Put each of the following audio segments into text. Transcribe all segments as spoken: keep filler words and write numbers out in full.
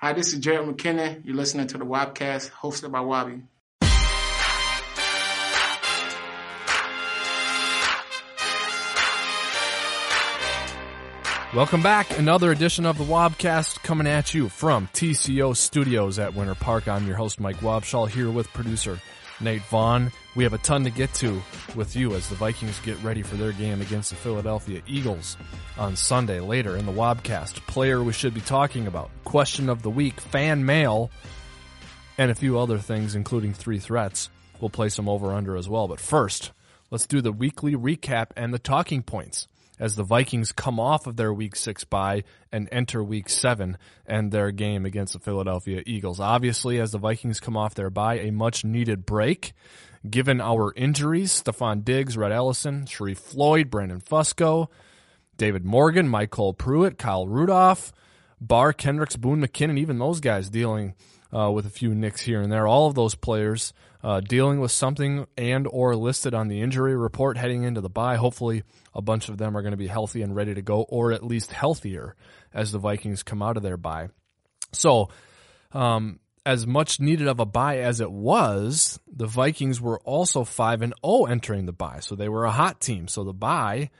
Hi, this is Jared McKinnon. You're listening to the Wobcast, hosted by Wobby. Welcome back. Another edition of the Wobcast coming at you from T C O Studios at Winter Park. I'm your host, Mike Wobschall, here with producer Nate Vaughn. We have a ton to get to with you as the Vikings get ready for their game against the Philadelphia Eagles on Sunday. Later in the Wobcast, player we should be talking about, question of the week, fan mail, and a few other things, including three threats. We'll play some over-under as well. But first, let's do the weekly recap and the talking points as the Vikings come off of their Week six bye and enter Week seven and their game against the Philadelphia Eagles. Obviously, as the Vikings come off their bye, a much-needed break. Given our injuries, Stephon Diggs, Rhett Ellison, Sharif Floyd, Brandon Fusco, David Morgan, Michael Pruitt, Kyle Rudolph, Barr, Kendricks, Boone, McKinnon, even those guys dealing uh, with a few nicks here and there. All of those players uh, dealing with something and or listed on the injury report heading into the bye. Hopefully a bunch of them are going to be healthy and ready to go, or at least healthier as the Vikings come out of their bye. So, um, as much needed of a bye as it was, the Vikings were also five and oh entering the bye. So they were a hot team. So the bye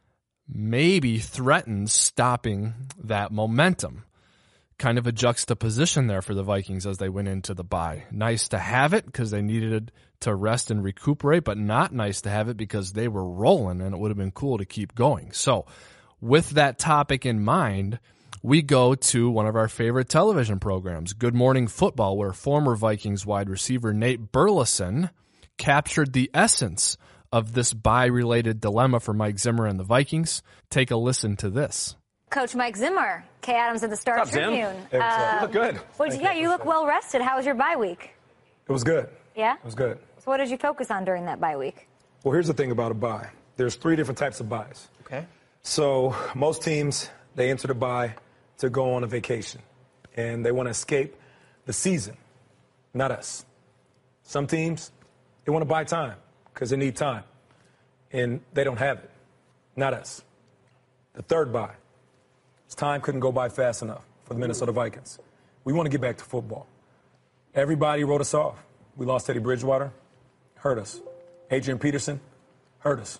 maybe threatens stopping that momentum. Kind of a juxtaposition there for the Vikings as they went into the bye. Nice to have it because they needed to rest and recuperate, but not nice to have it because they were rolling and it would have been cool to keep going. So with that topic in mind, we go to one of our favorite television programs, Good Morning Football, where former Vikings wide receiver Nate Burleson captured the essence of this bye-related dilemma for Mike Zimmer and the Vikings. Take a listen to this. Coach Mike Zimmer, Kay Adams of the Star What's up, Tribune. Zim? Uh, you look good. What did you, yeah, you look well rested. How was your bye week? It was good. Yeah? It was good. So what did you focus on during that bye week? Well, here's the thing about a bye. There's three different types of byes. Okay. So most teams, they enter the bye to go on a vacation, and they want to escape the season, not us. Some teams, they want to buy time because they need time, and they don't have it, not us. The third bye, time couldn't go by fast enough for the Minnesota Vikings. We want to get back to football. Everybody wrote us off. We lost Teddy Bridgewater, hurt us. Adrian Peterson, hurt us.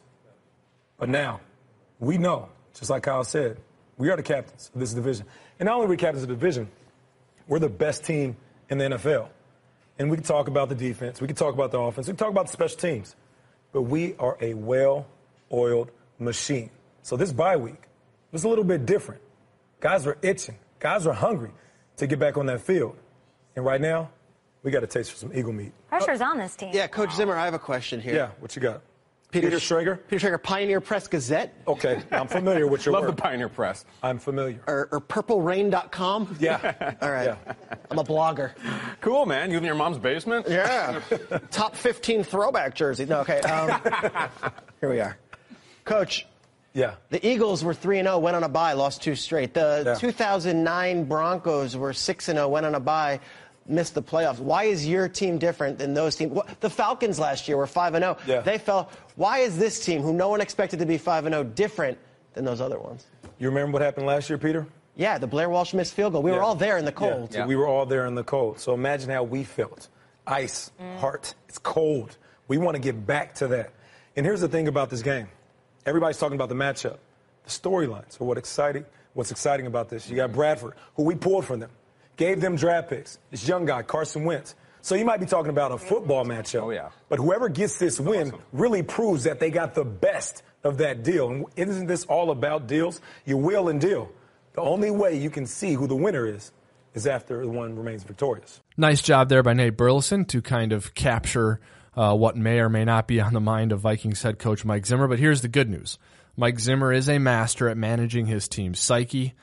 But now, we know, just like Kyle said, we are the captains of this division. And not only are we captains of the division, we're the best team in the N F L. And we can talk about the defense, we can talk about the offense, we can talk about the special teams. But we are a well-oiled machine. So this bye week was a little bit different. Guys were itching. Guys were hungry to get back on that field. And right now, we got a taste for some Eagle meat. Pressure's on this team. Yeah, Coach Zimmer, I have a question here. Yeah, what you got? Peter, Peter Schrager? Peter Schrager, Pioneer Press Gazette. Okay, I'm familiar with your Love work. the Pioneer Press. I'm familiar. Or, or purple rain dot com. Yeah. All right. Yeah. I'm a blogger. Cool, man. You live in your mom's basement? Yeah. Top fifteen throwback jersey. No, okay. Um, here we are. Coach. Yeah. The Eagles were three and oh, went on a bye, lost two straight. The yeah. two thousand nine Broncos were six and oh, went on a bye, missed the playoffs. Why is your team different than those teams? The Falcons last year were five and oh. Yeah. They fell. Why is this team, who no one expected to be five and oh, different than those other ones? You remember what happened last year, Peter? Yeah, the Blair Walsh missed field goal. We yeah. were all there in the cold. Yeah. Yeah. We were all there in the cold. So imagine how we felt. Ice, mm. heart, it's cold. We want to get back to that. And here's the thing about this game. Everybody's talking about the matchup. The storylines are what exciting, what's exciting about this. You got Bradford, who we pulled from them, gave them draft picks. This young guy, Carson Wentz. So you might be talking about a football matchup. Oh, yeah. But whoever gets this win awesome. really proves that they got the best of that deal. And isn't this all about deals? You will and deal. The only way you can see who the winner is is after the one remains victorious. Nice job there by Nate Burleson to kind of capture uh, what may or may not be on the mind of Vikings head coach Mike Zimmer. But here's the good news. Mike Zimmer is a master at managing his team's psyche,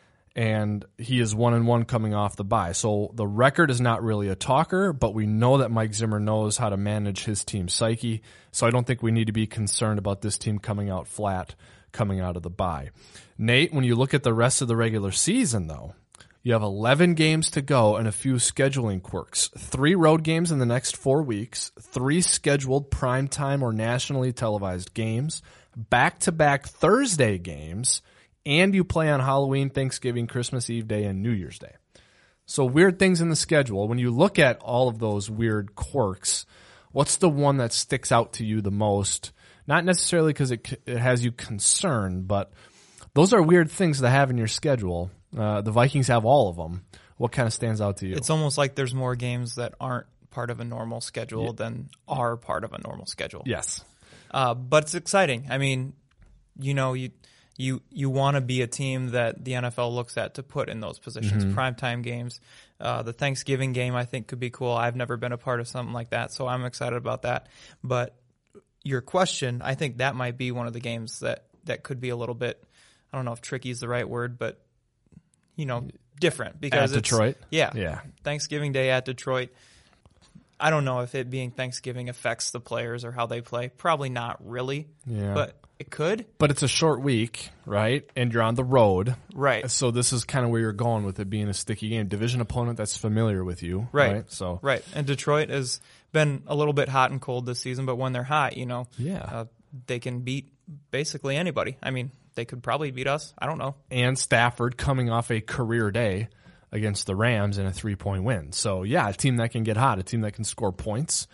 and he is one and one coming off the bye. So the record is not really a talker, but we know that Mike Zimmer knows how to manage his team's psyche. So I don't think we need to be concerned about this team coming out flat coming out of the bye. Nate, when you look at the rest of the regular season, though, you have eleven games to go and a few scheduling quirks. Three road games in the next four weeks, three scheduled primetime or nationally televised games, back-to-back Thursday games, and you play on Halloween, Thanksgiving, Christmas Eve Day, and New Year's Day. So weird things in the schedule. When you look at all of those weird quirks, what's the one that sticks out to you the most? Not necessarily because it, it has you concerned, but those are weird things to have in your schedule. Uh, the Vikings have all of them. What kind of stands out to you? It's almost like there's more games that aren't part of a normal schedule yeah. than are part of a normal schedule. Yes. Uh, but it's exciting. I mean, you know, you you you want to be a team that the N F L looks at to put in those positions. Mm-hmm. Primetime games. Uh, the Thanksgiving game, I think, could be cool. I've never been a part of something like that, so I'm excited about that. But your question, I think that might be one of the games that, that could be a little bit, I don't know if tricky is the right word, but, you know, different. Because at it's, Detroit? Yeah. Yeah. Thanksgiving Day at Detroit. I don't know if it being Thanksgiving affects the players or how they play. Probably not really. Yeah. But it could. But it's a short week, right? And you're on the road. Right. So this is kind of where you're going with it being a sticky game. Division opponent that's familiar with you. Right. Right. So. Right. And Detroit has been a little bit hot and cold this season, but when they're hot, you know, yeah. uh, they can beat basically anybody. I mean, they could probably beat us. I don't know. And Stafford coming off a career day against the Rams in a three-point win. So, yeah, a team that can get hot, a team that can score points,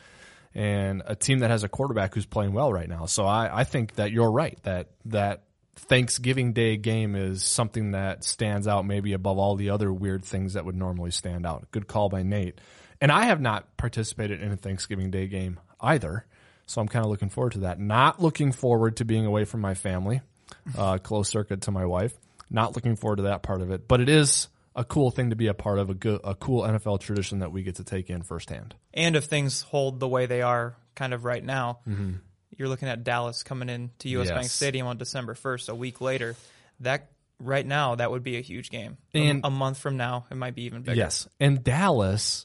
and a team that has a quarterback who's playing well right now. So I, I think that you're right, that that Thanksgiving Day game is something that stands out maybe above all the other weird things that would normally stand out. Good call by Nate. And I have not participated in a Thanksgiving Day game either, so I'm kind of looking forward to that. Not looking forward to being away from my family, uh, close circuit to my wife. Not looking forward to that part of it. But it is a cool thing to be a part of, a good, a cool N F L tradition that we get to take in firsthand. And if things hold the way they are kind of right now, mm-hmm. you're looking at Dallas coming in to U S yes. Bank Stadium on December first, a week later. That right now, that would be a huge game. And a, a month from now, it might be even bigger. Yes. And Dallas,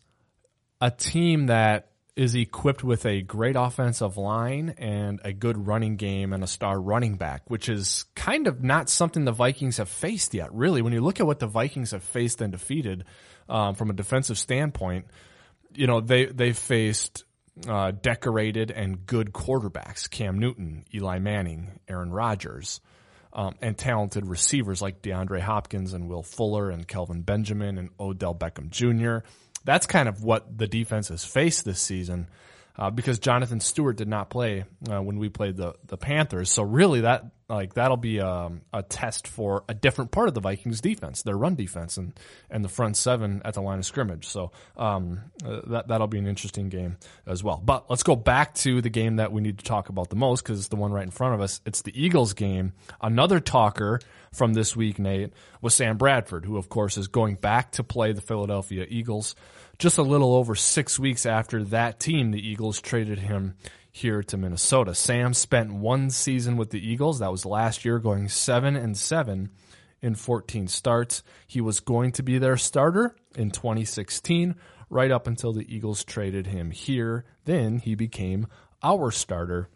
a team that is equipped with a great offensive line and a good running game and a star running back, which is kind of not something the Vikings have faced yet, really. When you look at what the Vikings have faced and defeated um, from a defensive standpoint, you know, they, they faced uh, decorated and good quarterbacks, Cam Newton, Eli Manning, Aaron Rodgers, um, and talented receivers like DeAndre Hopkins and Will Fuller and Kelvin Benjamin and Odell Beckham Junior That's kind of what the defense has faced this season uh, because Jonathan Stewart did not play uh, when we played the, the Panthers. So really that like that'll be um, a test for a different part of the Vikings defense, their run defense and, and the front seven at the line of scrimmage. So um, uh, that, that'll be an interesting game as well. But let's go back to the game that we need to talk about the most because it's the one right in front of us. It's the Eagles game. Another talker from this week, Nate, was Sam Bradford, who, of course, is going back to play the Philadelphia Eagles. Just a little over six weeks after that team, the Eagles traded him here to Minnesota. Sam spent one season with the Eagles. That was last year, going seven and seven in fourteen starts. He was going to be their starter in twenty sixteen, right up until the Eagles traded him here. Then he became our starter.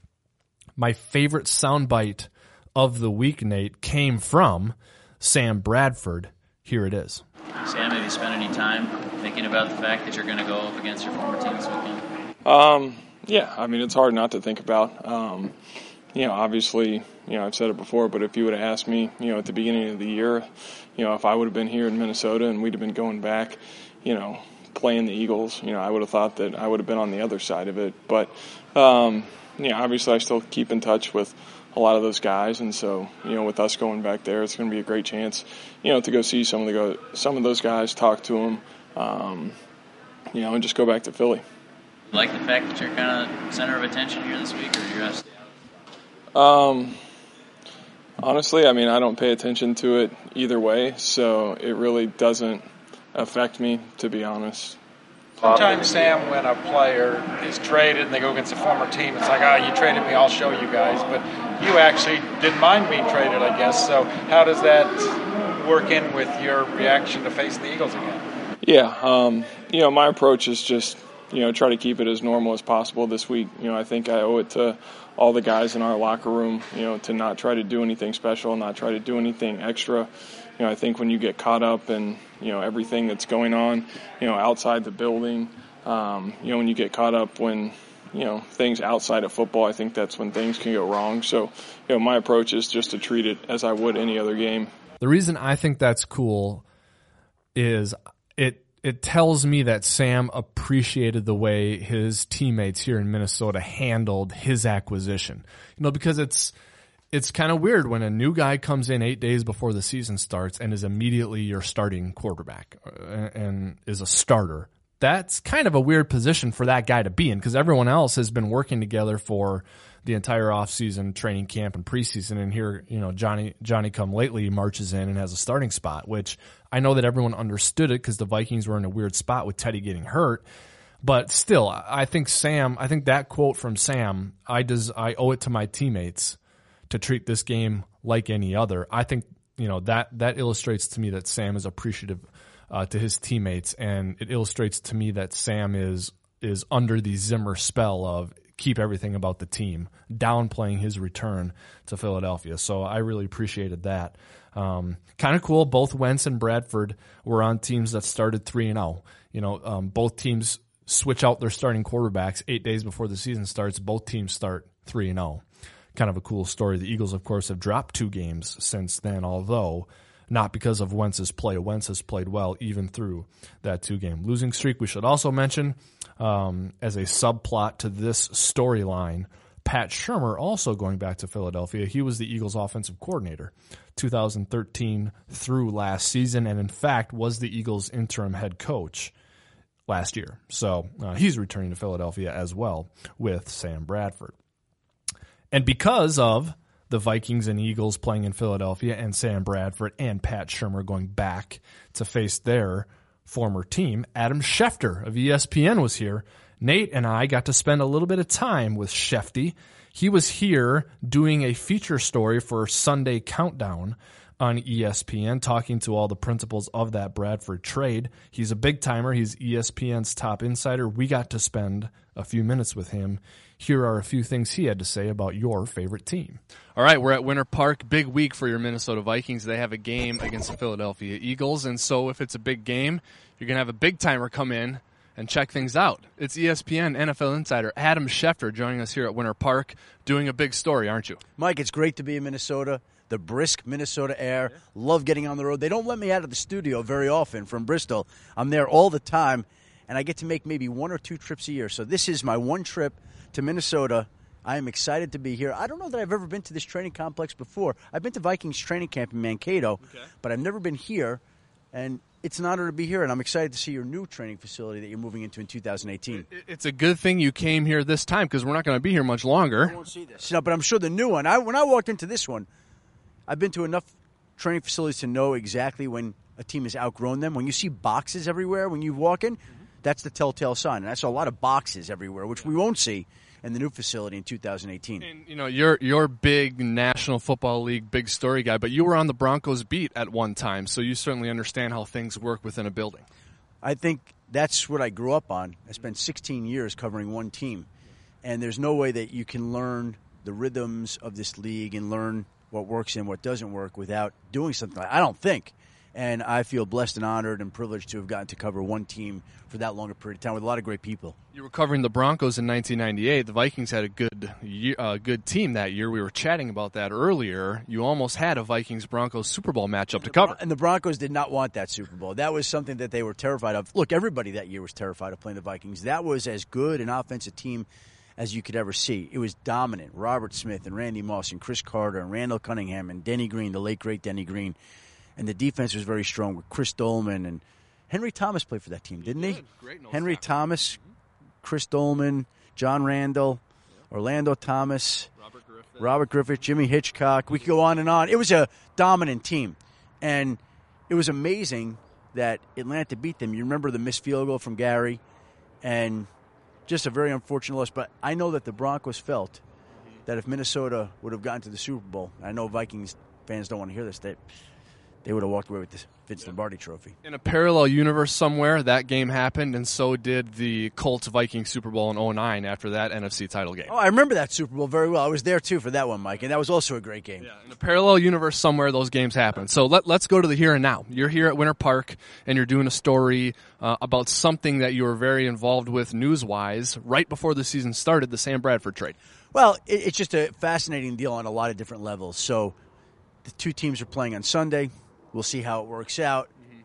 My favorite soundbite of the week, Nate, came from Sam Bradford. Here it is. Sam, have you spent any time thinking about the fact that you're going to go up against your former team this weekend? Um, yeah, I mean, it's hard not to think about. Um, you know, obviously, you know, I've said it before, but if you would have asked me, you know, at the beginning of the year, you know, if I would have been here in Minnesota and we'd have been going back, you know, playing the Eagles, you know, I would have thought that I would have been on the other side of it. But, um, you know, obviously I still keep in touch with a lot of those guys, and so, you know, with us going back there, it's going to be a great chance, you know, to go see some of the go, some of those guys, talk to them, um, you know, and just go back to Philly. Like the fact that you're kind of center of attention here this week, or you're going to stay out? Um, honestly, I mean, I don't pay attention to it either way, so it really doesn't affect me, to be honest. Sometimes, Sam, when a player is traded and they go against a former team, it's like, ah, oh, you traded me, I'll show you guys. But you actually didn't mind being traded, I guess. So how does that work in with your reaction to facing the Eagles again? Yeah, um, you know, my approach is just, you know, try to keep it as normal as possible this week. You know, I think I owe it to all the guys in our locker room, you know, to not try to do anything special, not try to do anything extra. You know, I think when you get caught up in, you know, everything that's going on, you know, outside the building, um, you know, when you get caught up when, you know, things outside of football, I think that's when things can go wrong. So, you know, my approach is just to treat it as I would any other game. The reason I think that's cool is it it tells me that Sam appreciated the way his teammates here in Minnesota handled his acquisition. You know, because it's it's kind of weird when a new guy comes in eight days before the season starts and is immediately your starting quarterback and, and is a starter. That's kind of a weird position for that guy to be in because everyone else has been working together for the entire offseason, training camp, and preseason. And here, you know, Johnny Johnny come lately marches in and has a starting spot, which I know that everyone understood it because the Vikings were in a weird spot with Teddy getting hurt. But still, I think Sam, I think that quote from Sam, I does I owe it to my teammates to treat this game like any other. I think, you know, that that illustrates to me that Sam is appreciative uh, to his teammates, and it illustrates to me that Sam is is under the Zimmer spell of keep everything about the team, downplaying his return to Philadelphia. So I really appreciated that. Um, kind of cool. Both Wentz and Bradford were on teams that started three and zero. You know, um, both teams switch out their starting quarterbacks eight days before the season starts. Both teams start three and zero. Kind of a cool story. The Eagles, of course, have dropped two games since then, although not because of Wentz's play. Wentz has played well even through that two-game losing streak. We should also mention, um, as a subplot to this storyline, Pat Shurmur also going back to Philadelphia. He was the Eagles' offensive coordinator two thousand thirteen through last season, and in fact was the Eagles' interim head coach last year. So uh, he's returning to Philadelphia as well with Sam Bradford. And because of the Vikings and Eagles playing in Philadelphia and Sam Bradford and Pat Shurmur going back to face their former team, Adam Schefter of E S P N was here. Nate and I got to spend a little bit of time with Shefty. He was here doing a feature story for Sunday Countdown on E S P N, talking to all the principals of that Bradford trade. He's a big-timer. He's E S P N's top insider. We got to spend a few minutes with him. Here are a few things he had to say about your favorite team. All right, we're at Winter Park. Big week for your Minnesota Vikings. They have a game against the Philadelphia Eagles, and so if it's a big game, you're going to have a big-timer come in and check things out. It's E S P N N F L insider Adam Schefter joining us here at Winter Park, doing a big story, aren't you? Mike, it's great to be in Minnesota. The brisk Minnesota air. Yeah. Love getting on the road. They don't let me out of the studio very often from Bristol. I'm there all the time, and I get to make maybe one or two trips a year. So this is my one trip to Minnesota. I am excited to be here. I don't know that I've ever been to this training complex before. I've been to Vikings training camp in Mankato, okay, but I've never been here, and it's an honor to be here, and I'm excited to see your new training facility that you're moving into in two thousand eighteen. It's a good thing you came here this time because we're not going to be here much longer. I won't see this. No, but I'm sure the new one. I, when I walked into this one, I've been to enough training facilities to know exactly when a team has outgrown them. When you see boxes everywhere when you walk in, mm-hmm, that's the telltale sign. And I saw a lot of boxes everywhere, which we won't see in the new facility in two thousand eighteen. And, you know, you're you're big National Football League, big story guy, but you were on the Broncos beat at one time, so you certainly understand how things work within a building. I think that's what I grew up on. I spent sixteen years covering one team, and there's no way that you can learn the rhythms of this league and learn what works and what doesn't work without doing something like that. I don't think. And I feel blessed and honored and privileged to have gotten to cover one team for that longer period of time with a lot of great people. You were covering the Broncos in nineteen ninety-eight. The Vikings had a good year, uh, good team that year. We were chatting about that earlier. You almost had a Vikings-Broncos Super Bowl matchup to cover. And the Broncos did not want that Super Bowl. That was something that they were terrified of. Look, everybody that year was terrified of playing the Vikings. That was as good an offensive team as you could ever see. It was dominant. Robert Smith and Randy Moss and Chris Carter and Randall Cunningham and Denny Green, the late, great Denny Green. And the defense was very strong with Chris Dolman. And Henry Thomas played for that team, didn't he? he? Great Henry Thomas, Chris Dolman, John Randall, yep, Orlando Thomas, Robert Griffith. Robert Griffith, Jimmy Hitchcock. We could go on and on. It was a dominant team. And it was amazing that Atlanta beat them. You remember the missed field goal from Gary, and just a very unfortunate loss. But I know that the Broncos felt that if Minnesota would have gotten to the Super Bowl, I know Vikings fans don't want to hear this, that they would have walked away with the Vince Lombardi trophy. In a parallel universe somewhere, that game happened, and so did the Colts-Vikings Super Bowl in oh nine after that N F C title game. Oh, I remember that Super Bowl very well. I was there, too, for that one, Mike, and that was also a great game. Yeah, in a parallel universe somewhere, those games happen. So let, let's go to the here and now. You're here at Winter Park, and you're doing a story uh, about something that you were very involved with news-wise right before the season started, the Sam Bradford trade. Well, it, it's just a fascinating deal on a lot of different levels. So the two teams are playing on Sunday. We'll see how it works out. Mm-hmm.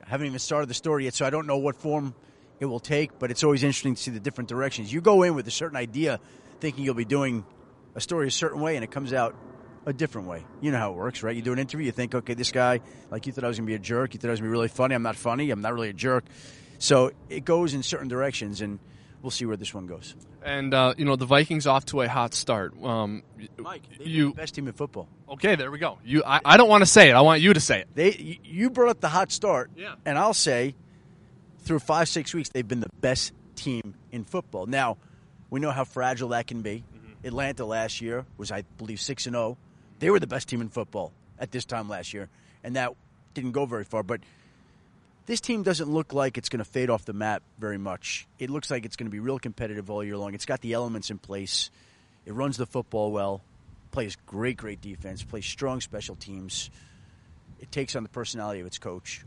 I haven't even started the story yet, so I don't know what form it will take, but it's always interesting to see the different directions. You go in with a certain idea thinking you'll be doing a story a certain way, and it comes out a different way. You know how it works, right? You do an interview, you think, okay, this guy, like you thought I was going to be a jerk, you thought I was going to be really funny. I'm not funny. I'm not really a jerk. So it goes in certain directions, and we'll see where this one goes. And, uh, you know, the Vikings off to a hot start. Um, Mike, they're you, the best team in football. Okay, there we go. You, I, I don't want to say it. I want you to say it. They, you brought up the hot start, yeah. And I'll say through five, six weeks, they've been the best team in football. Now, we know how fragile that can be. Mm-hmm. Atlanta last year was, I believe, six and oh. They were the best team in football at this time last year, and that didn't go very far. But this team doesn't look like it's going to fade off the map very much. It looks like it's going to be real competitive all year long. It's got the elements in place. It runs the football well, plays great, great defense, plays strong special teams. It takes on the personality of its coach.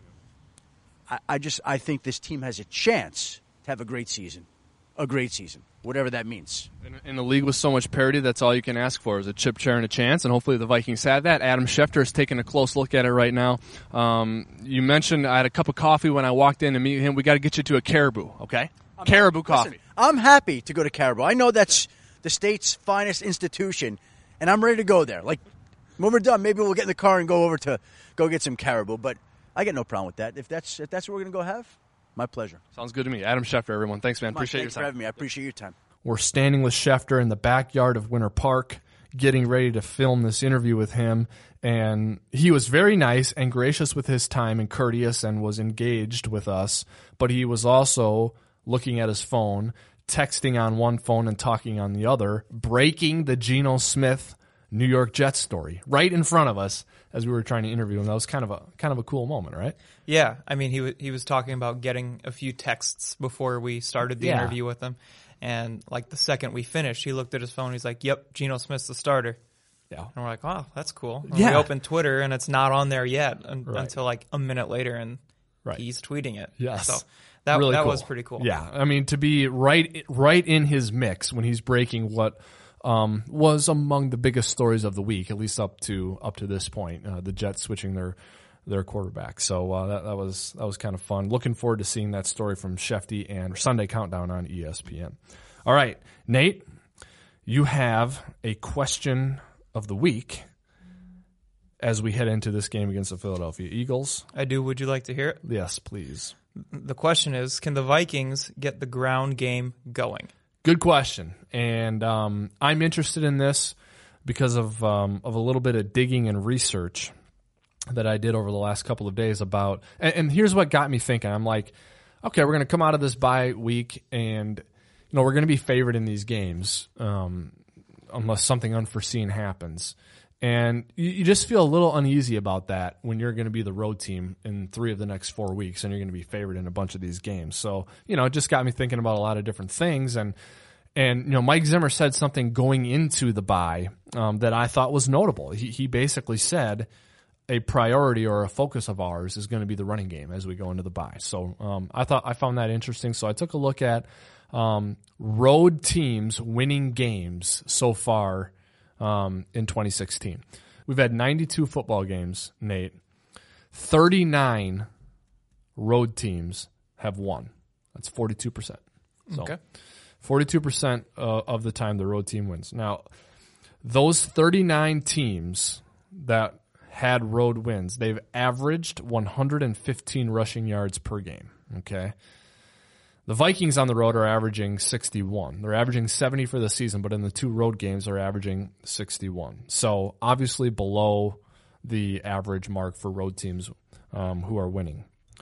I, I just I think this team has a chance to have a great season, a great season, whatever that means. In, in a league with so much parity, that's all you can ask for is a chip, chair, and a chance, and hopefully the Vikings have that. Adam Schefter is taking a close look at it right now. Um, you mentioned I had a cup of coffee when I walked in to meet him. We got to get you to a Caribou, okay? I'm Caribou happy. coffee. Listen, I'm happy to go to Caribou. I know that's the state's finest institution, and I'm ready to go there. Like, when we're done, maybe we'll get in the car and go over to go get some Caribou, but I got no problem with that. If that's if that's what we're going to go have, my pleasure. Sounds good to me. Adam Schefter, everyone. Thanks, man. Mike, appreciate thanks your time. for having me. I appreciate your time. We're standing with Schefter in the backyard of Winter Park, getting ready to film this interview with him. And he was very nice and gracious with his time and courteous and was engaged with us. But he was also looking at his phone, texting on one phone and talking on the other, breaking the Geno Smith New York Jets story right in front of us as we were trying to interview him. That was kind of a kind of a cool moment, right? Yeah, I mean, he w- he was talking about getting a few texts before we started the yeah. interview with him, and like the second we finished, he looked at his phone. He's like, "Yep, Geno Smith's the starter." Yeah, and we're like, "Wow, that's cool." And yeah. we opened Twitter, and it's not on there yet un- right. until like a minute later, and right. he's tweeting it. Yes, so that really that cool. was pretty cool. Yeah, I mean, to be right right in his mix when he's breaking what. Um, was among the biggest stories of the week, at least up to up to this point. Uh, the Jets switching their their quarterback, so uh, that that was that was kind of fun. Looking forward to seeing that story from Shefty and Sunday Countdown on E S P N. All right, Nate, you have a question of the week as we head into this game against the Philadelphia Eagles. I do. Would you like to hear it? Yes, please. The question is, can the Vikings get the ground game going? Good question, and um, I'm interested in this because of um, of a little bit of digging and research that I did over the last couple of days about. And, and here's what got me thinking: I'm like, okay, we're going to come out of this bye week, and you know we're going to be favored in these games um, unless something unforeseen happens. And you, you just feel a little uneasy about that when you're going to be the road team in three of the next four weeks and you're going to be favored in a bunch of these games. So, you know, it just got me thinking about a lot of different things. And, and you know, Mike Zimmer said something going into the bye um, that I thought was notable. He, he basically said a priority or a focus of ours is going to be the running game as we go into the bye. So um, I thought I found that interesting. So I took a look at um, road teams winning games so far Um, in twenty sixteen. We've had ninety-two football games, Nate. thirty-nine road teams have won. That's forty-two percent. So okay. forty-two percent uh, of the time the road team wins. Now, those thirty-nine teams that had road wins, they've averaged one hundred fifteen rushing yards per game. Okay. The Vikings on the road are averaging sixty-one. They're averaging seventy for the season, but in the two road games, they're averaging sixty-one. So obviously below the average mark for road teams um, who are winning.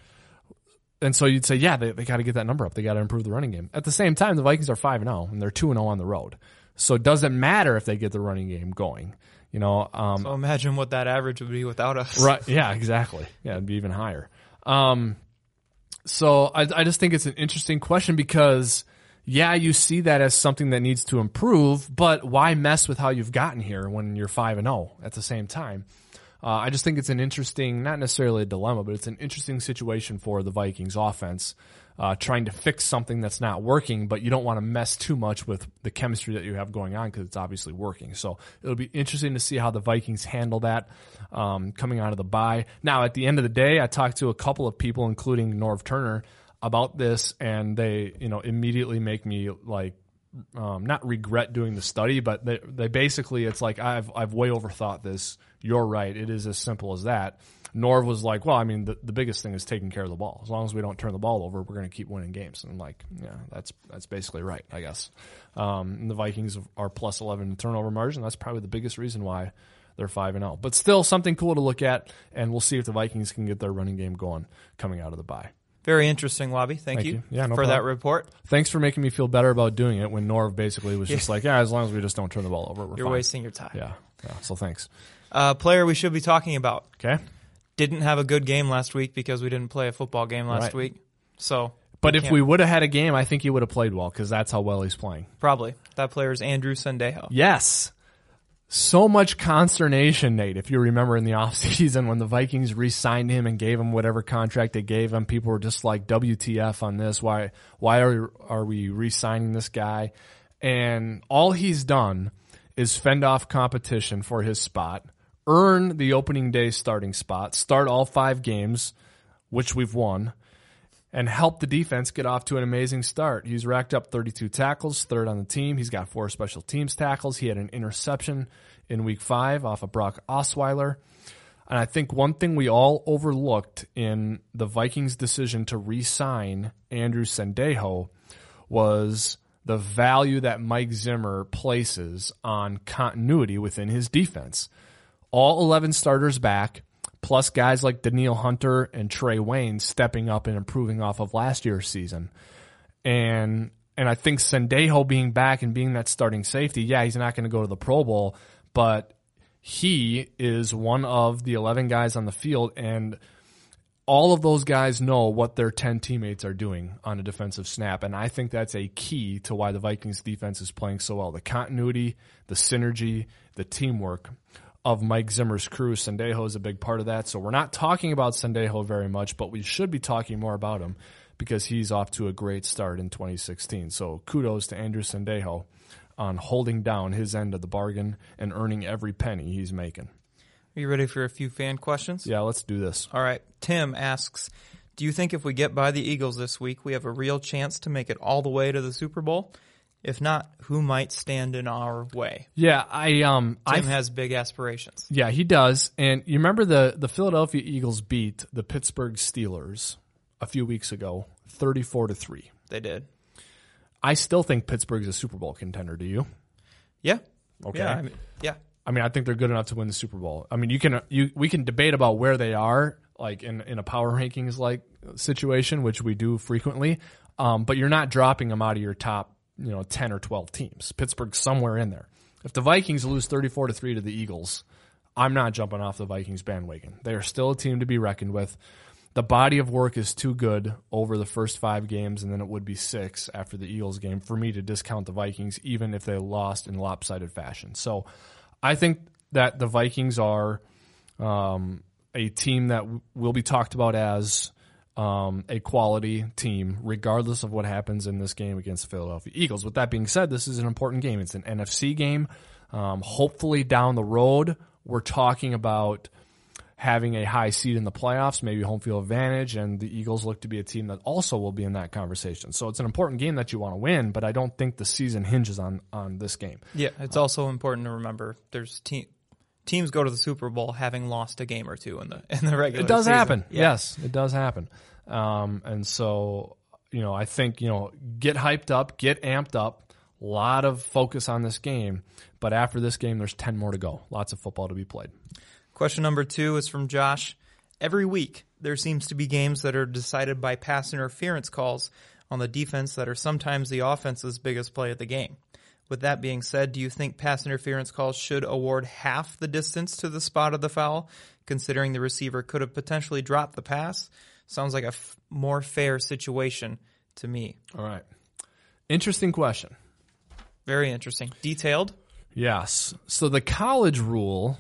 And so you'd say, yeah, they, they got to get that number up. They got to improve the running game. At the same time, the Vikings are five and oh, and they're two and oh on the road. So it doesn't matter if they get the running game going. You know. Um, so imagine what that average would be without us. Right? Yeah, exactly. Yeah, it'd be even higher. Um, So I, I just think it's an interesting question because, yeah, you see that as something that needs to improve, but why mess with how you've gotten here when you're five and oh at the same time? Uh, I just think it's an interesting, not necessarily a dilemma, but it's an interesting situation for the Vikings offense, uh, trying to fix something that's not working, but you don't want to mess too much with the chemistry that you have going on because it's obviously working. So it'll be interesting to see how the Vikings handle that um, coming out of the bye. Now, at the end of the day, I talked to a couple of people, including Norv Turner, about this, and they, you know, immediately make me like, Um, not regret doing the study, but they, they basically, it's like, I've I've way overthought this. You're right. It is as simple as that. Norv was like, well, I mean, the, the biggest thing is taking care of the ball. As long as we don't turn the ball over, we're going to keep winning games. And I'm like, yeah, that's that's basically right, I guess. Um, and the Vikings are plus eleven in turnover margin. That's probably the biggest reason why they're five and oh. But still something cool to look at, and we'll see if the Vikings can get their running game going coming out of the bye. Very interesting, Wabi. Thank, Thank you, you. Yeah, no for problem. that report. Thanks for making me feel better about doing it when Norv basically was just like, yeah, as long as we just don't turn the ball over, we're You're fine. wasting your time. Yeah, yeah. So thanks. Uh, player we should be talking about. Okay. Didn't have a good game last week because we didn't play a football game last Right. week. So, But we if can't- we would have had a game, I think he would have played well because that's how well he's playing. Probably. That player is Andrew Sendejo. Yes. So much consternation, Nate, if you remember in the offseason when the Vikings re-signed him and gave him whatever contract they gave him. People were just like, W T F on this. Why why are, are we re-signing this guy? And all he's done is fend off competition for his spot, earn the opening day starting spot, start all five games, which we've won, and help the defense get off to an amazing start. He's racked up thirty-two tackles, third on the team. He's got four special teams tackles. He had an interception in week five off of Brock Osweiler. And I think one thing we all overlooked in the Vikings' decision to re-sign Andrew Sendejo was the value that Mike Zimmer places on continuity within his defense. All eleven starters back, plus guys like Danielle Hunter and Trey Wayne stepping up and improving off of last year's season. And and I think Sendejo being back and being that starting safety, yeah, he's not going to go to the Pro Bowl, but he is one of the eleven guys on the field, and all of those guys know what their ten teammates are doing on a defensive snap, and I think that's a key to why the Vikings defense is playing so well. The continuity, the synergy, the teamwork of Mike Zimmer's crew. Sendejo is a big part of that. So we're not talking about Sendejo very much, but we should be talking more about him because he's off to a great start in twenty sixteen. So kudos to Andrew Sendejo on holding down his end of the bargain and earning every penny he's making. Are you ready for a few fan questions? Yeah, let's do this. All right. Tim asks, do you think if we get by the Eagles this week, we have a real chance to make it all the way to the Super Bowl? If not, who might stand in our way? Yeah, I um Tim I has big aspirations. Yeah, he does. And you remember the the Philadelphia Eagles beat the Pittsburgh Steelers a few weeks ago, thirty-four to three. They did. I still think Pittsburgh's a Super Bowl contender. Do you? Yeah. Okay. Yeah. I mean, yeah. I mean, I think they're good enough to win the Super Bowl. I mean, you can you we can debate about where they are, like in in a power rankings like situation, which we do frequently. Um, but you're not dropping them out of your top, you know, ten or twelve teams. Pittsburgh's somewhere in there. If the Vikings lose thirty-four to three to the Eagles, I'm not jumping off the Vikings bandwagon. They are still a team to be reckoned with. The body of work is too good over the first five games, and then it would be six after the Eagles game for me to discount the Vikings, even if they lost in lopsided fashion. So I think that the Vikings are um, a team that w- will be talked about as um, a quality team, regardless of what happens in this game against the Philadelphia Eagles. With that being said, this is an important game. It's an N F C game. Um, hopefully down the road, we're talking about having a high seed in the playoffs, maybe home field advantage, and the Eagles look to be a team that also will be in that conversation. So it's an important game that you want to win, but I don't think the season hinges on, on this game. Yeah, it's also important to remember there's te- teams go to the Super Bowl having lost a game or two in the in the regular It does season. happen. Yeah. Yes, it does happen. Um, and so, you know, I think, you know, get hyped up, get amped up, a lot of focus on this game, but after this game, there's ten more to go. Lots of football to be played. Question number two is from Josh. Every week, there seems to be games that are decided by pass interference calls on the defense that are sometimes the offense's biggest play of the game. With that being said, do you think pass interference calls should award half the distance to the spot of the foul, considering the receiver could have potentially dropped the pass? Sounds like a f- more fair situation to me. All right. Interesting question. Very interesting. Detailed? Yes. So the college rule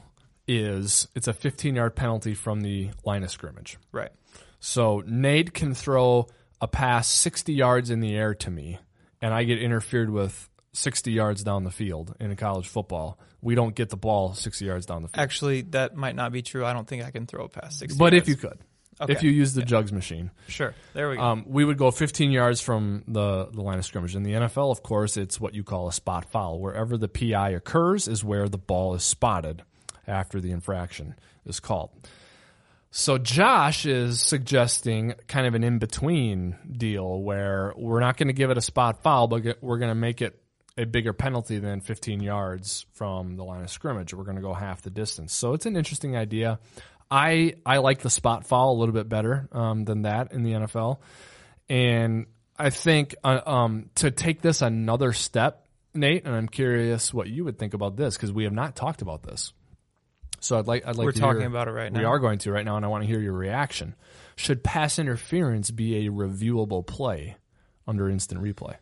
is it's a fifteen-yard penalty from the line of scrimmage. Right. So Nate can throw a pass sixty yards in the air to me, and I get interfered with sixty yards down the field in college football. We don't get the ball sixty yards down the field. Actually, that might not be true. I don't think I can throw a pass sixty But yards. if you could. Okay. If you use the yeah. jugs machine. Sure. There we go. Um, we would go fifteen yards from the, the line of scrimmage. In the N F L, of course, it's what you call a spot foul. Wherever the P I occurs is where the ball is spotted after the infraction is called. So Josh is suggesting kind of an in-between deal where we're not going to give it a spot foul, but we're going to make it a bigger penalty than fifteen yards from the line of scrimmage. We're going to go half the distance. So it's an interesting idea. I I like the spot foul a little bit better um, than that in the N F L. And I think uh, um, to take this another step, Nate, and I'm curious what you would think about this because we have not talked about this. So I'd like I'd like We're to talking hear, about it right now. We are going to right now, and I want to hear your reaction. Should pass interference be a reviewable play under instant replay?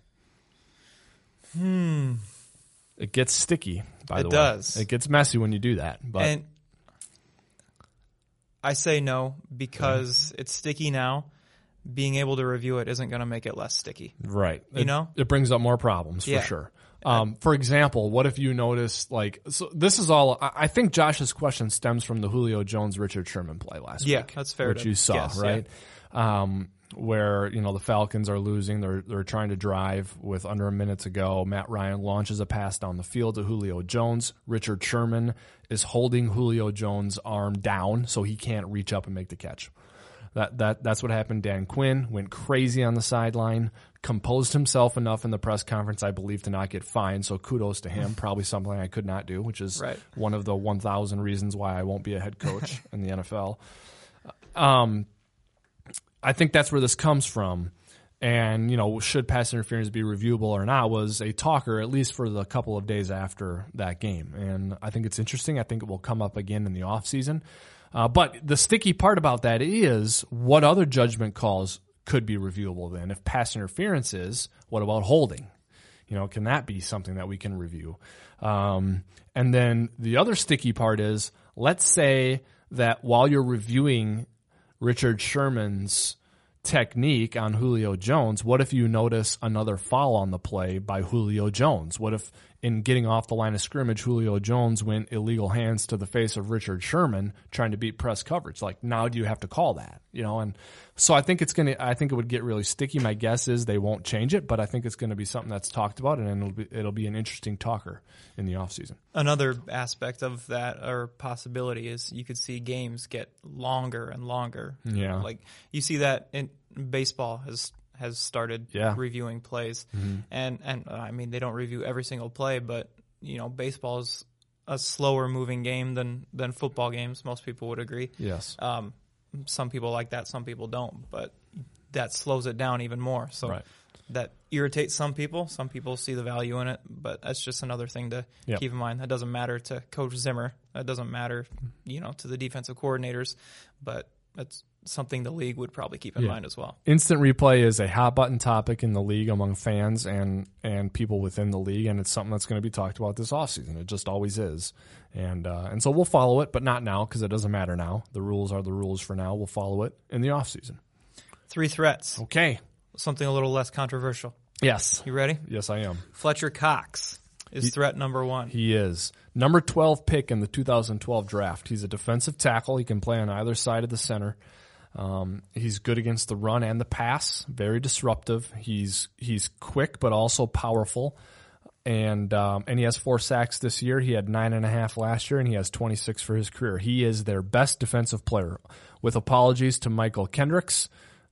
Hmm. It gets sticky, by it the way. It does. It gets messy when you do that. But and I say no because yeah. it's sticky now. Being able to review it isn't going to make it less sticky. Right. You it, know? It brings up more problems yeah. for sure. Um, for example, what if you notice, like, so this is all, I think Josh's question stems from the Julio Jones-Richard Sherman play last yeah, week. Yeah, that's fair. Which you saw, guess, right? Yeah. Um, where, you know, the Falcons are losing. They're, they're trying to drive with under a minute to go. Matt Ryan launches a pass down the field to Julio Jones. Richard Sherman is holding Julio Jones' arm down so he can't reach up and make the catch. That that that's what happened. Dan Quinn went crazy on the sideline, composed himself enough in the press conference, I believe, to not get fined. So kudos to him. Probably something I could not do, which is right. one of the one thousand reasons why I won't be a head coach in the N F L. Um, I think that's where this comes from. And, you know, should pass interference be reviewable or not was a talker, at least for the couple of days after that game. And I think it's interesting. I think it will come up again in the offseason. Uh, but the sticky part about that is what other judgment calls could be reviewable then. If pass interference is, what about holding? You know, can that be something that we can review? Um, and then the other sticky part is, let's say that while you're reviewing Richard Sherman's technique on Julio Jones, what if you notice another foul on the play by Julio Jones? What if in getting off the line of scrimmage, Julio Jones went illegal hands to the face of Richard Sherman trying to beat press coverage? Like, now do you have to call that? You know, and so I think it's going to, I think it would get really sticky. My guess is they won't change it, but I think it's going to be something that's talked about, and it'll be, it'll be an interesting talker in the offseason. Another aspect of that or possibility is you could see games get longer and longer. Yeah. Like you see that in baseball has has started yeah. reviewing plays. Mm-hmm. And, and uh, I mean, they don't review every single play, but, you know, baseball is a slower moving game than, than football games. Most people would agree. Yes. Um, some people like that, some people don't, but that slows it down even more. So right. that irritates some people. Some people see the value in it, but that's just another thing to yep. keep in mind. That doesn't matter to Coach Zimmer. That doesn't matter, you know, to the defensive coordinators, but that's something the league would probably keep in yeah. mind as well. Instant replay is a hot button topic in the league among fans and, and people within the league, and it's something that's going to be talked about this offseason. It just always is. And uh, and so we'll follow it, but not now because it doesn't matter now. The rules are the rules for now. We'll follow it in the offseason. Three threats. Okay. Something a little less controversial. Yes. You ready? Yes, I am. Fletcher Cox is he, threat number one. He is. Number twelve pick in the two thousand twelve draft. He's a defensive tackle. He can play on either side of the center. Um, he's good against the run and the pass. Very disruptive. He's he's quick but also powerful, and um, and he has four sacks this year. He had nine and a half last year, and he has twenty-six for his career. He is their best defensive player. With apologies to Michael Kendricks,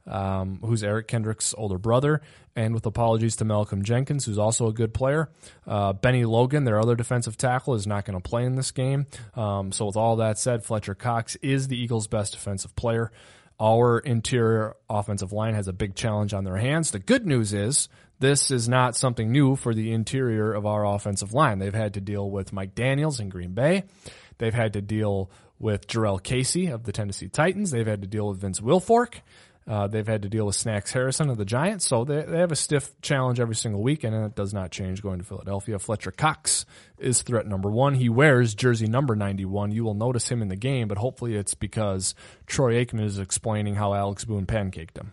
um, who's Eric Kendricks' older brother, and with apologies to Malcolm Jenkins, who's also a good player. Uh, Benny Logan, their other defensive tackle, is not going to play in this game. Um, so with all that said, Fletcher Cox is the Eagles' best defensive player. Our interior offensive line has a big challenge on their hands. The good news is this is not something new for the interior of our offensive line. They've had to deal with Mike Daniels in Green Bay. They've had to deal with Jarrell Casey of the Tennessee Titans. They've had to deal with Vince Wilfork. Uh, they've had to deal with Snacks Harrison of the Giants, so they, they have a stiff challenge every single week, and it does not change going to Philadelphia. Fletcher Cox is threat number one. He wears jersey number ninety-one. You will notice him in the game, but hopefully it's because Troy Aikman is explaining how Alex Boone pancaked him.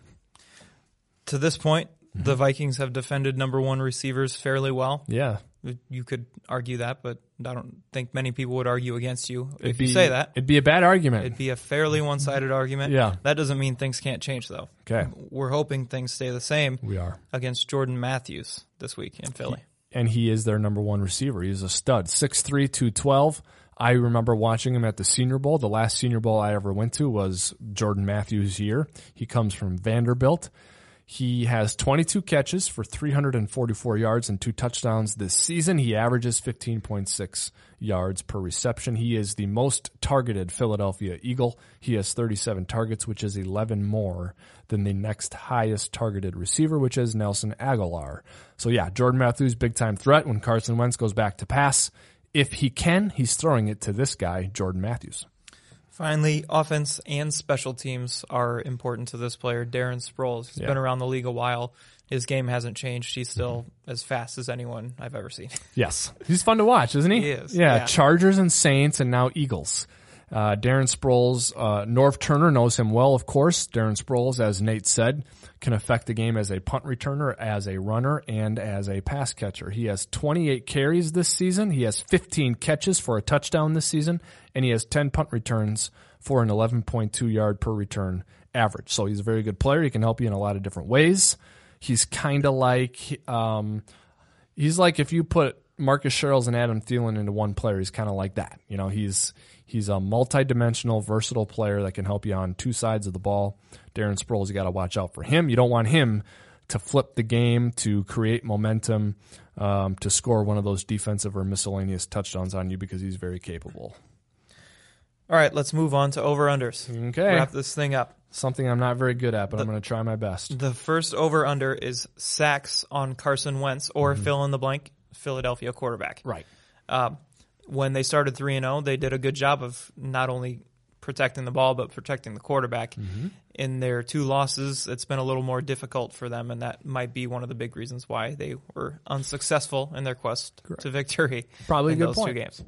To this point, mm-hmm. the Vikings have defended number one receivers fairly well. Yeah. You could argue that, but I don't think many people would argue against you it'd if be, you say that. It'd be a bad argument. It'd be a fairly one-sided argument. Yeah. That doesn't mean things can't change, though. Okay. We're hoping things stay the same. We are. Against Jordan Matthews this week in Philly. He, and he is their number one receiver. He's a stud. six three, two twelve. I remember watching him at the Senior Bowl. The last Senior Bowl I ever went to was Jordan Matthews' year. He comes from Vanderbilt. He has twenty-two catches for three hundred forty-four yards and two touchdowns this season. He averages fifteen point six yards per reception. He is the most targeted Philadelphia Eagle. He has thirty-seven targets, which is eleven more than the next highest targeted receiver, which is Nelson Aguilar. So yeah, Jordan Matthews, big time threat when Carson Wentz goes back to pass. If he can, he's throwing it to this guy, Jordan Matthews. Finally, offense and special teams are important to this player, Darren Sproles. He's Yeah. been around the league a while. His game hasn't changed. He's still mm-hmm. as fast as anyone I've ever seen. Yes. He's fun to watch, isn't he? He is. Yeah, Yeah. Chargers and Saints and now Eagles. Uh, Darren Sproles, uh, Norv Turner knows him well, of course. Darren Sproles, as Nate said, can affect the game as a punt returner, as a runner, and as a pass catcher. He has twenty-eight carries this season. He has fifteen catches for a touchdown this season, and he has ten punt returns for an eleven point two yard per return average. So he's a very good player. He can help you in a lot of different ways. He's kind of like, um, he's like if you put Marcus Sherrills and Adam Thielen into one player, he's kind of like that. You know, he's, he's a multi-dimensional, versatile player that can help you on two sides of the ball. Darren Sproles, you got to watch out for him. You don't want him to flip the game, to create momentum, um, to score one of those defensive or miscellaneous touchdowns on you because he's very capable. All right, let's move on to over-unders. Okay. Wrap this thing up. Something I'm not very good at, but the, I'm going to try my best. The first over-under is sacks on Carson Wentz or mm-hmm. fill in the blank, Philadelphia quarterback. Right. Um, when they started three and oh, they did a good job of not only protecting the ball, but protecting the quarterback. Mm-hmm. In their two losses, it's been a little more difficult for them, and that might be one of the big reasons why they were unsuccessful in their quest Correct. to victory. Probably in a good those point. two games.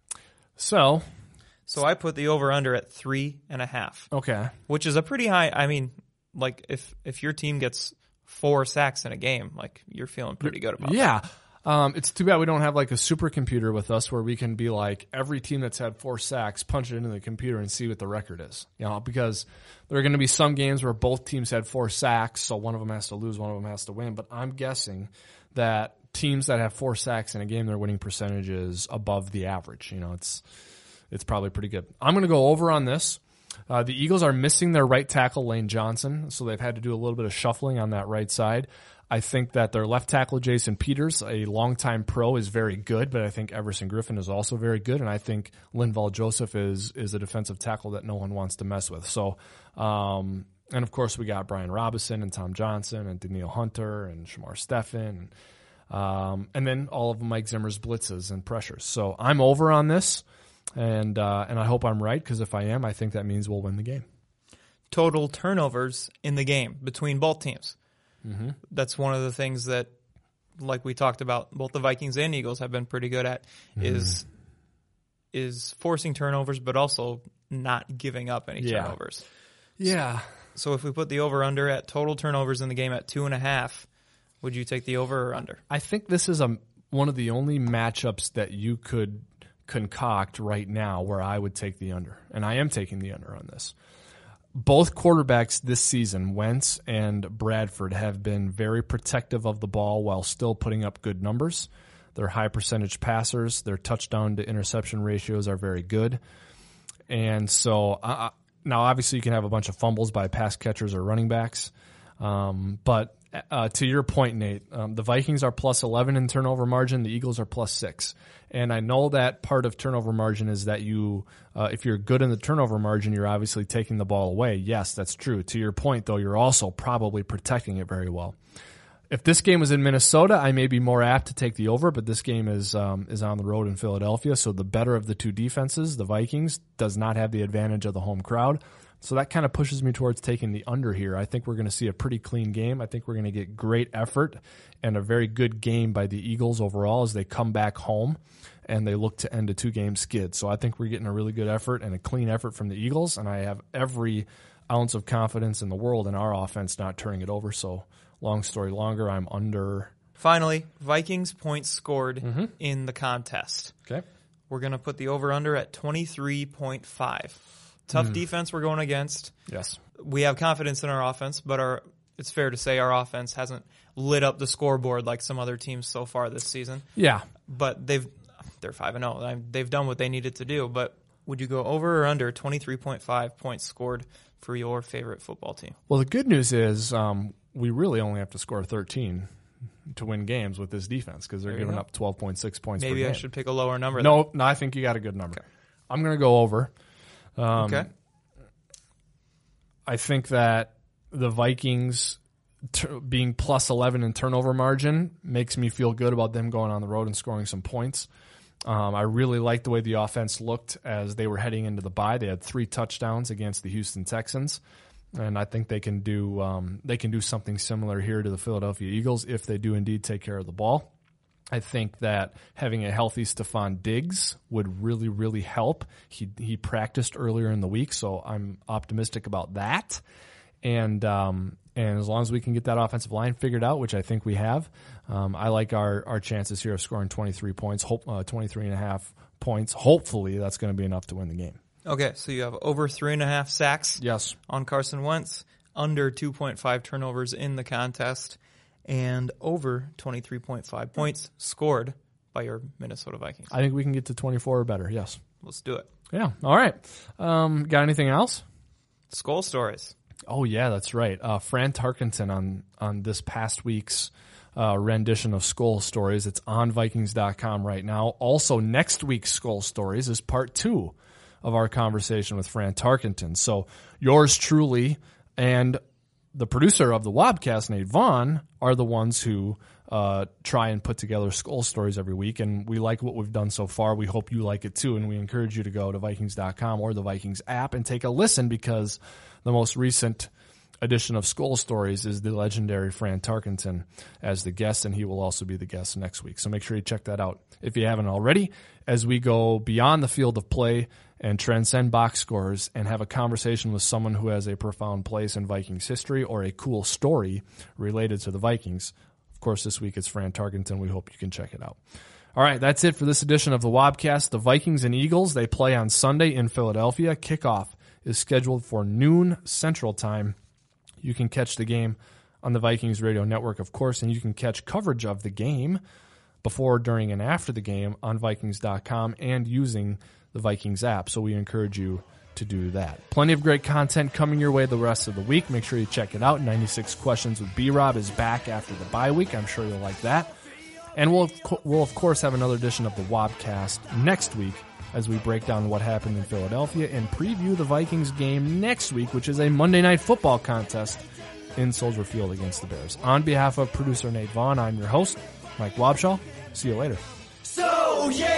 So... So I put the over-under at three and a half. Okay. Which is a pretty high. I mean, like if if your team gets four sacks in a game, like you're feeling pretty good about yeah. that. Yeah. Um, it's too bad we don't have like a supercomputer with us where we can be like every team that's had four sacks, punch it into the computer and see what the record is. You know, because there are going to be some games where both teams had four sacks, so one of them has to lose, one of them has to win. But I'm guessing that teams that have four sacks in a game, their winning percentage is above the average. You know, it's. It's probably pretty good. I'm going to go over on this. Uh, the Eagles are missing their right tackle, Lane Johnson, so they've had to do a little bit of shuffling on that right side. I think that their left tackle, Jason Peters, a longtime pro, is very good, but I think Everson Griffin is also very good, and I think Linval Joseph is is a defensive tackle that no one wants to mess with. So, um, and of course, we got Brian Robinson and Tom Johnson and Daniil Hunter and Shamar Stephen, um, and then all of Mike Zimmer's blitzes and pressures. So I'm over on this. And uh, and I hope I'm right, because if I am, I think that means we'll win the game. Total turnovers in the game between both teams. Mm-hmm. That's one of the things that, like we talked about, both the Vikings and Eagles have been pretty good at, mm-hmm. is is forcing turnovers, but also not giving up any yeah. turnovers. Yeah. So if we put the over-under at total turnovers in the game at two and a half, would you take the over or under? I think this is a one of the only matchups that you could concoct right now where I would take the under, and I am taking the under on this. Both quarterbacks this season, Wentz and Bradford, have been very protective of the ball while still putting up good numbers. They're high percentage passers. Their touchdown to interception ratios are very good. And so uh, now obviously you can have a bunch of fumbles by pass catchers or running backs. Um, but uh, to your point, Nate, um, the Vikings are plus eleven in turnover margin. The Eagles are plus six. And I know that part of turnover margin is that you, uh, if you're good in the turnover margin, you're obviously taking the ball away. Yes, that's true. To your point, though, you're also probably protecting it very well. If this game was in Minnesota, I may be more apt to take the over, but this game is um, is on the road in Philadelphia, so the better of the two defenses, the Vikings, does not have the advantage of the home crowd. So that kind of pushes me towards taking the under here. I think we're going to see a pretty clean game. I think we're going to get great effort and a very good game by the Eagles overall as they come back home and they look to end a two-game skid. So I think we're getting a really good effort and a clean effort from the Eagles, and I have every ounce of confidence in the world in our offense not turning it over. So long story longer, I'm under. Finally, Vikings points scored mm-hmm. in the contest. Okay. We're going to put the over-under at twenty-three point five. Tough mm. defense we're going against. Yes. We have confidence in our offense, but our it's fair to say our offense hasn't lit up the scoreboard like some other teams so far this season. Yeah. But they've they're five and oh. They've done what they needed to do. But would you go over or under twenty-three point five points scored for your favorite football team? Well, the good news is um, we really only have to score thirteen to win games with this defense because they're there giving up twelve point six points Maybe per game. I should pick a lower number. No, then. no, I think you got a good number. Okay. I'm going to go over. Um, okay. I think that the Vikings t- being plus eleven in turnover margin makes me feel good about them going on the road and scoring some points. Um, I really like the way the offense looked as they were heading into the bye. They had three touchdowns against the Houston Texans, and I think they can do um, they can do something similar here to the Philadelphia Eagles if they do indeed take care of the ball. I think that having a healthy Stephon Diggs would really, really help. He he practiced earlier in the week, so I'm optimistic about that. And um, and as long as we can get that offensive line figured out, which I think we have, um, I like our, our chances here of scoring twenty-three points, hope, uh, twenty-three and a half points. Hopefully that's going to be enough to win the game. Okay, so you have over three and a half sacks yes. on Carson Wentz, under two point five turnovers in the contest, and over twenty-three point five points scored by your Minnesota Vikings. I think we can get to twenty-four or better, yes. Let's do it. Yeah, all right. Um, got anything else? Skull stories. Oh, yeah, that's right. Uh, Fran Tarkenton on, on this past week's uh, rendition of Skull Stories. It's on Vikings dot com right now. Also, next week's Skull Stories is part two of our conversation with Fran Tarkenton. So yours truly and the producer of the Wobcast, Nate Vaughn, are the ones who uh, try and put together Skull Stories every week, and we like what we've done so far. We hope you like it too, and we encourage you to go to Vikings dot com or the Vikings app and take a listen because the most recent edition of Skull Stories is the legendary Fran Tarkenton as the guest, and he will also be the guest next week. So make sure you check that out if you haven't already, as we go beyond the field of play and transcend box scores and have a conversation with someone who has a profound place in Vikings history or a cool story related to the Vikings. Of course, this week it's Fran Tarkenton. We hope you can check it out. All right, that's it for this edition of the Wobcast. The Vikings and Eagles, they play on Sunday in Philadelphia. Kickoff is scheduled for noon Central Time. You can catch the game on the Vikings Radio Network, of course, and you can catch coverage of the game before, during, and after the game on Vikings dot com and using the Vikings app. So we encourage you to do that. Plenty of great content coming your way the rest of the week. Make sure you check it out. ninety-six Questions with B-Rob is back after the bye week. I'm sure you'll like that. And we'll, we'll of course, have another edition of the Wobcast next week as we break down what happened in Philadelphia and preview the Vikings game next week, which is a Monday Night Football contest in Soldier Field against the Bears. On behalf of producer Nate Vaughn, I'm your host, Mike Wobschall. See you later. So, yeah!